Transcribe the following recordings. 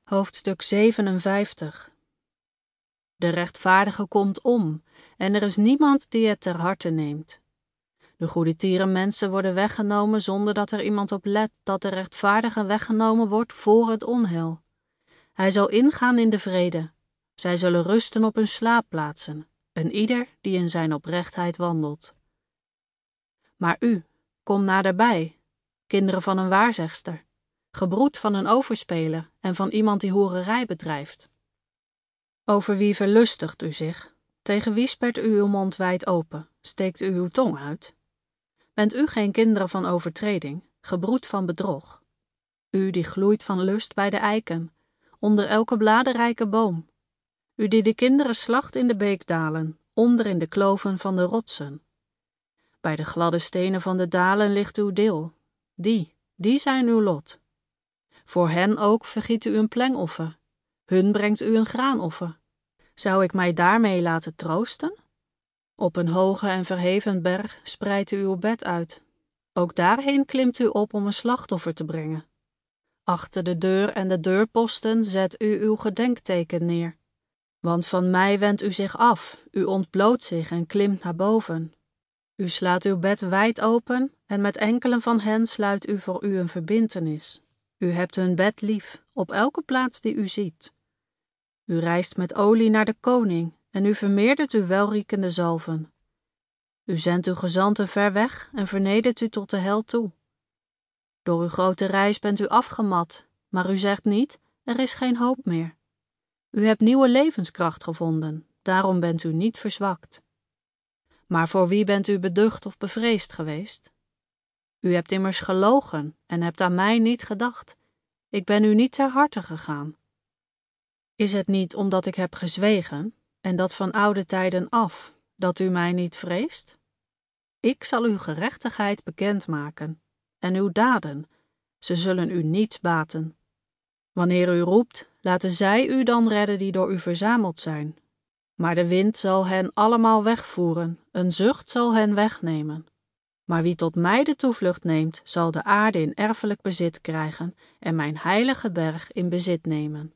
Hoofdstuk 57. De rechtvaardige komt om, en er is niemand die het ter harte neemt. De goedertiere mensen worden weggenomen zonder dat er iemand op let dat de rechtvaardige weggenomen wordt voor het onheil. Hij zal ingaan in de vrede. Zij zullen rusten op hun slaapplaatsen, een ieder die in zijn oprechtheid wandelt. Maar u, kom naderbij, kinderen van een waarzegster, gebroed van een overspeler en van iemand die hoererij bedrijft. Over wie verlustigt u zich? Tegen wie spert u uw mond wijd open? Steekt u uw tong uit? Bent u geen kinderen van overtreding, gebroed van bedrog? U die gloeit van lust bij de eiken, onder elke bladerrijke boom. U die de kinderen slacht in de beekdalen, onder in de kloven van de rotsen. Bij de gladde stenen van de dalen ligt uw deel. Die zijn uw lot. Voor hen ook vergiet u een plengoffer. Hun brengt u een graanoffer. Zou ik mij daarmee laten troosten? Op een hoge en verheven berg spreidt u uw bed uit. Ook daarheen klimt u op om een slachtoffer te brengen. Achter de deur en de deurposten zet u uw gedenkteken neer. Want van mij wendt u zich af, u ontbloot zich en klimt naar boven. U slaat uw bed wijd open en met enkelen van hen sluit u voor u een verbintenis. U hebt hun bed lief, op elke plaats die u ziet. U reist met olie naar de koning en u vermeerdert uw welriekende zalven. U zendt uw gezanten ver weg en vernedert u tot de hel toe. Door uw grote reis bent u afgemat, maar u zegt niet, er is geen hoop meer. U hebt nieuwe levenskracht gevonden, daarom bent u niet verzwakt. Maar voor wie bent u beducht of bevreesd geweest? U hebt immers gelogen en hebt aan mij niet gedacht. Ik ben u niet ter harte gegaan. Is het niet omdat ik heb gezwegen, en dat van oude tijden af, dat u mij niet vreest? Ik zal uw gerechtigheid bekendmaken, en uw daden, ze zullen u niets baten. Wanneer u roept, laten zij u dan redden die door u verzameld zijn. Maar de wind zal hen allemaal wegvoeren, een zucht zal hen wegnemen. Maar wie tot mij de toevlucht neemt, zal de aarde in erfelijk bezit krijgen en mijn heilige berg in bezit nemen.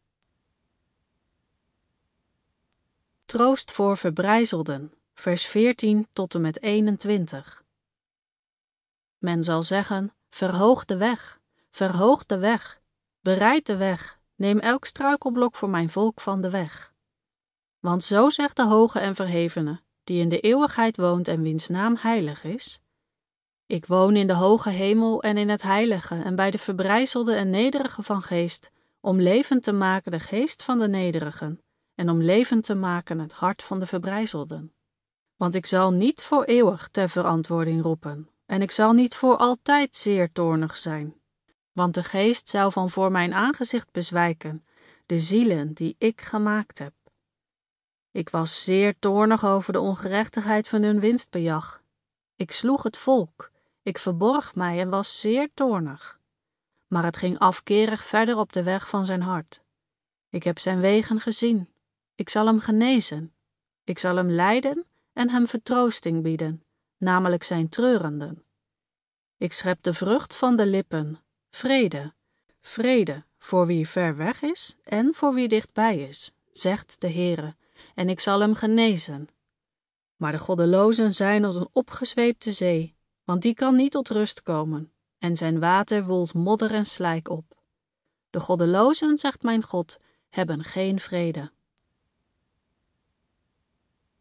Troost voor verbrijzelden, vers 14 tot en met 21. Men zal zeggen, verhoog de weg, bereid de weg, neem elk struikelblok voor mijn volk van de weg. Want zo zegt de hoge en verhevene, die in de eeuwigheid woont en wiens naam heilig is. Ik woon in de hoge hemel en in het heilige en bij de verbrijzelde en nederige van geest, om levend te maken de geest van de nederigen en om levend te maken het hart van de verbrijzelden. Want ik zal niet voor eeuwig ter verantwoording roepen en ik zal niet voor altijd zeer toornig zijn. Want de geest zou van voor mijn aangezicht bezwijken, de zielen die ik gemaakt heb. Ik was zeer toornig over de ongerechtigheid van hun winstbejag. Ik sloeg het volk, ik verborg mij en was zeer toornig. Maar het ging afkerig verder op de weg van zijn hart. Ik heb zijn wegen gezien, ik zal hem genezen. Ik zal hem leiden en hem vertroosting bieden, namelijk zijn treurenden. Ik schep de vrucht van de lippen, vrede, vrede voor wie ver weg is en voor wie dichtbij is, zegt de Heere, en ik zal hem genezen. Maar de goddelozen zijn als een opgezweepte zee, want die kan niet tot rust komen, en zijn water woelt modder en slijk op. De goddelozen, zegt mijn God, hebben geen vrede.